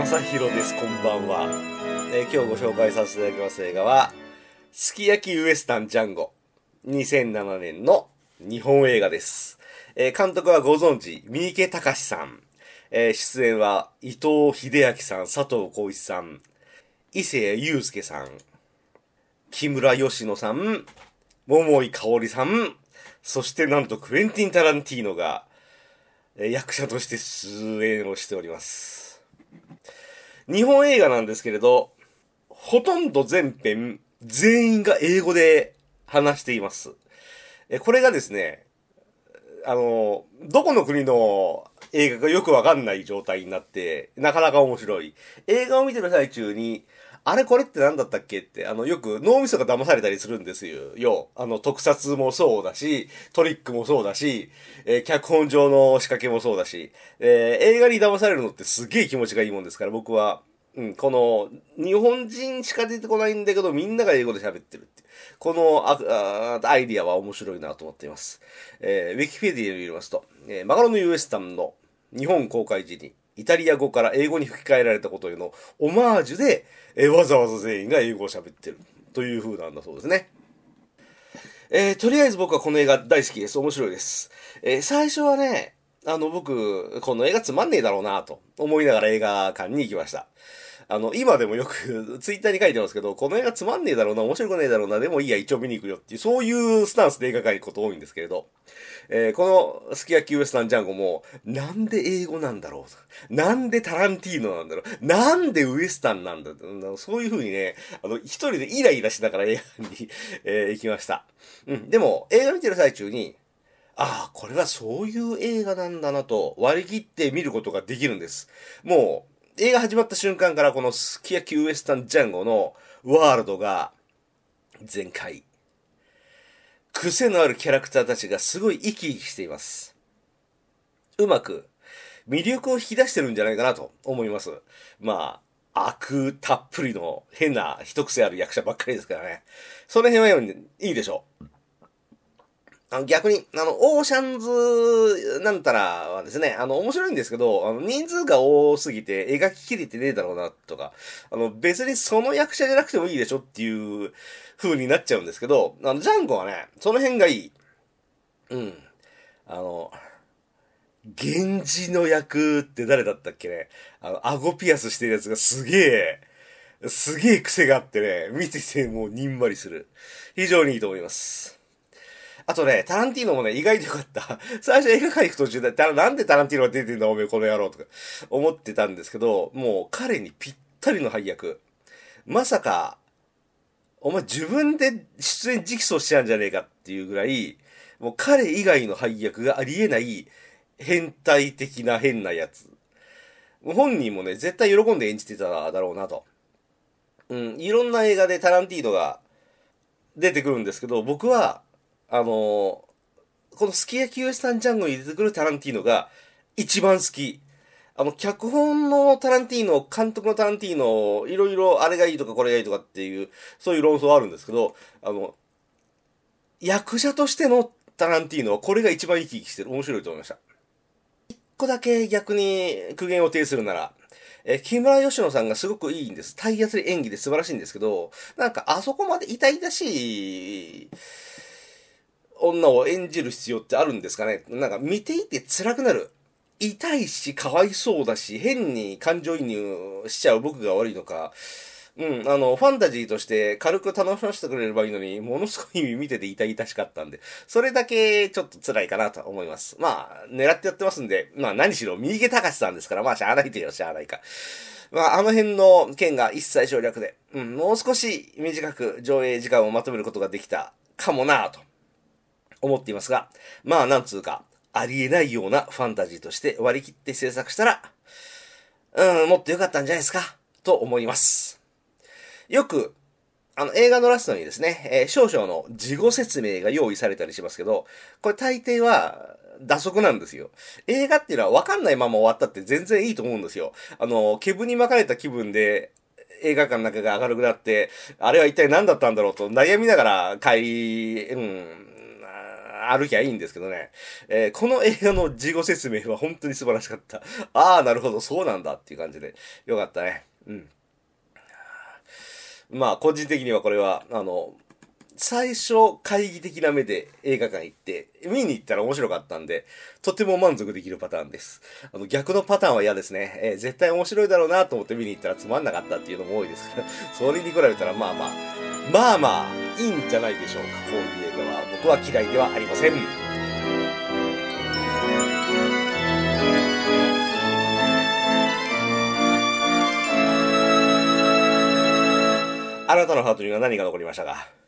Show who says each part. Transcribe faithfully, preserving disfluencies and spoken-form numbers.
Speaker 1: 正弘です。こんばんは。えー今日ご紹介させていただきます映画は、すき焼きウエスタンジャンゴ。にせんななねんの日本映画です。えー監督はご存知、三池崇史さん。えー出演は伊藤英明さん、佐藤浩市さん、伊勢祐介さん、木村佳乃さん、桃井かおりさん、そしてなんとクエンティン・タランティーノが、えー役者として出演をしております。日本映画なんですけれど、ほとんど全編、全員が英語で話しています。えこれがですね、あの、どこの国の映画かよくわかんない状態になって、なかなか面白い。映画を見てる最中に、あれこれって何だったっけって、あの、よく脳みそが騙されたりするんですよ。よ。あの、特撮もそうだし、トリックもそうだし、えー脚本上の仕掛けもそうだし、えー映画に騙されるのってすげえ気持ちがいいもんですから、僕は、うん、この、日本人しか出てこないんだけど、みんなが英語で喋ってるって。このああアイディアは面白いなと思っています。えー、ウィキペディアによりますと、えーマカロニウエスタンの日本公開時に、イタリア語から英語に吹き替えられたことへのオマージュで、えーわざわざ全員が英語を喋ってるという風なんだそうですね。えーとりあえず僕はこの映画大好きです。面白いです。えー最初はね、あの僕、この映画つまんねえだろうなと思いながら映画館に行きました。あの、今でもよくツイッターに書いてますけど、この映画つまんねえだろうな、面白くねえだろうな、でもいいや、一応見に行くよっていう、そういうスタンスで映画館に行くこと多いんですけれど、えーこのすき焼きウエスタンジャンゴも、なんで英語なんだろう、なんでタランティーノなんだろう、なんでウエスタンなんだろう、そういう風にね、あの、一人でイライラしながら映画に、えー行きました。うん、でも、映画見てる最中に、ああ、これはそういう映画なんだなと割り切って見ることができるんです。もう、映画始まった瞬間からこのすき焼きウエスタンジャンゴのワールドが全開。癖のあるキャラクターたちがすごい生き生きしています。うまく魅力を引き出してるんじゃないかなと思います。まあ、悪たっぷりの変な一癖ある役者ばっかりですからね。その辺はいいでしょう。あの逆に、あの、オーシャンズなんたらはですね、あの、面白いんですけど、あの、人数が多すぎて描ききれてねえだろうな、とか、あの、別にその役者じゃなくてもいいでしょっていう風になっちゃうんですけど、あの、ジャンゴはね、その辺がいい。うん。あの、源氏の役って誰だったっけね。あの、顎ピアスしてるやつがすげえ、すげえ癖があってね、見ててもうにんまりする。非常にいいと思います。あとね、タランティーノもね、意外とよかった。最初映画館行く途中で、たなんでタランティーノが出てんだおめえこの野郎とか思ってたんですけど、もう彼にぴったりの配役。まさか、お前自分で出演直訴しちゃうんじゃねえかっていうぐらい、もう彼以外の配役がありえない変態的な変なやつ。本人もね、絶対喜んで演じてただろうなと。うん、いろんな映画でタランティーノが出てくるんですけど、僕は、あのーこのすき焼きウエスタンジャンゴに出てくるタランティーノが一番好き。あの、脚本のタランティーノ、監督のタランティーノ、いろいろあれがいいとかこれがいいとかっていう、そういう論争あるんですけど、あの、役者としてのタランティーノはこれが一番生き生きしてる。面白いと思いました。一個だけ逆に苦言を呈するなら、えー木村佳乃さんがすごくいいんです。体当たり演技で素晴らしいんですけど、なんかあそこまで痛々しい女を演じる必要ってあるんですかね。なんか見ていて辛くなる。痛いし、かわいそうだし、変に感情移入しちゃう僕が悪いのか。うん、あの、ファンタジーとして軽く楽しませてくれればいいのに、ものすごい見てて痛々しかったんで、それだけちょっと辛いかなと思います。まあ、狙ってやってますんで、まあ何しろ、三池隆さんですから、まあしゃあないとよ、しゃあないか。まあ、あの辺の件が一切省略で、うん、もう少し短く上映時間をまとめることができたかもなぁと思っていますが、まあ、なんつうか、ありえないようなファンタジーとして割り切って制作したら、うん、もっと良かったんじゃないですか、と思います。よく、あの、映画のラストにですね、えー少々の事後説明が用意されたりしますけど、これ大抵は、打足なんですよ。映画っていうのは分かんないまま終わったって全然いいと思うんですよ。あの、煙に巻かれた気分で、映画館の中が明るくなって、あれは一体何だったんだろうと悩みながら帰り、うん、 歩きゃいいんですけどね。えーこの映画の事後説明は本当に素晴らしかった。ああ、なるほど、そうなんだっていう感じで。よかったね。うん。まあ、個人的にはこれは、あの、最初、懐疑的な目で映画館行って、見に行ったら面白かったんで、とても満足できるパターンです。あの、逆のパターンは嫌ですね。えー絶対面白いだろうなと思って見に行ったらつまんなかったっていうのも多いですから、それに比べたらまあまあ、まあまあ、いいんじゃないでしょうか。こういう映画は僕は嫌いではありません。あなたのハートには何が残りましたか？